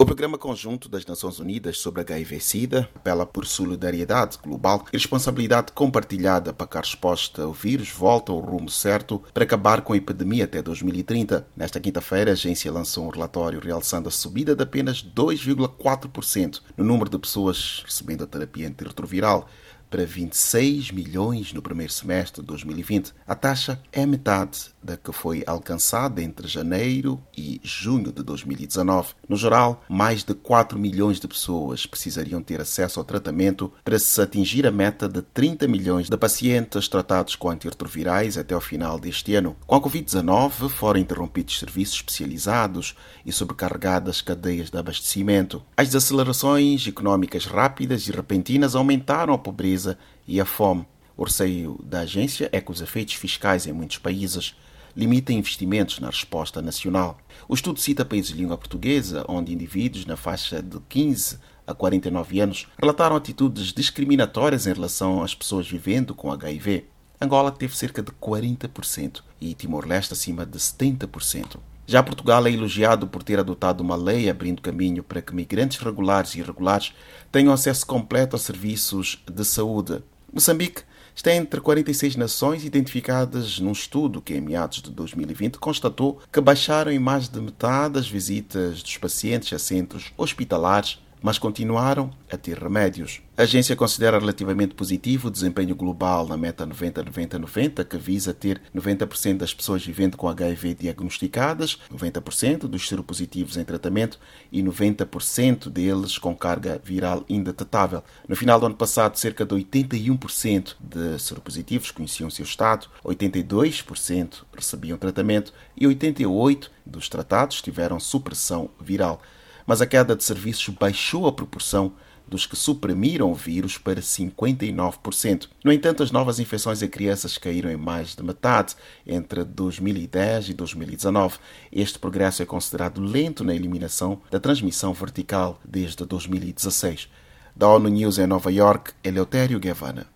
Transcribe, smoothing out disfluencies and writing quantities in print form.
O Programa Conjunto das Nações Unidas sobre HIV-Sida apela por solidariedade global e responsabilidade compartilhada para que a resposta ao vírus volte ao rumo certo para acabar com a epidemia até 2030. Nesta quinta-feira, a agência lançou um relatório realçando a subida de apenas 2,4% no número de pessoas recebendo a terapia antirretroviral, para 26 milhões no primeiro semestre de 2020. A taxa é metade da que foi alcançada entre janeiro e junho de 2019. No geral, mais de 4 milhões de pessoas precisariam ter acesso ao tratamento para se atingir a meta de 30 milhões de pacientes tratados com antirretrovirais até ao final deste ano. Com a Covid-19, foram interrompidos serviços especializados e sobrecarregadas cadeias de abastecimento. As desacelerações económicas rápidas e repentinas aumentaram a pobreza e a fome. O receio da agência é que os efeitos fiscais em muitos países limitem investimentos na resposta nacional. O estudo cita países de língua portuguesa, onde indivíduos na faixa de 15 a 49 anos relataram atitudes discriminatórias em relação às pessoas vivendo com HIV. Angola teve cerca de 40% e Timor-Leste acima de 70%. Já Portugal é elogiado por ter adotado uma lei abrindo caminho para que migrantes regulares e irregulares tenham acesso completo a serviços de saúde. Moçambique está entre 46 nações identificadas num estudo que, em meados de 2020, constatou que baixaram em mais de metade as visitas dos pacientes a centros hospitalares, mas continuaram a ter remédios. A agência considera relativamente positivo o desempenho global na meta 90-90-90, que visa ter 90% das pessoas vivendo com HIV diagnosticadas, 90% dos seropositivos em tratamento e 90% deles com carga viral indetetável. No final do ano passado, cerca de 81% de seropositivos conheciam seu estado, 82% recebiam tratamento e 88% dos tratados tiveram supressão viral. Mas a queda de serviços baixou a proporção dos que suprimiram o vírus para 59%. No entanto, as novas infecções em crianças caíram em mais de metade entre 2010 e 2019. Este progresso é considerado lento na eliminação da transmissão vertical desde 2016. Da ONU News em Nova York, Eleutério Guevara.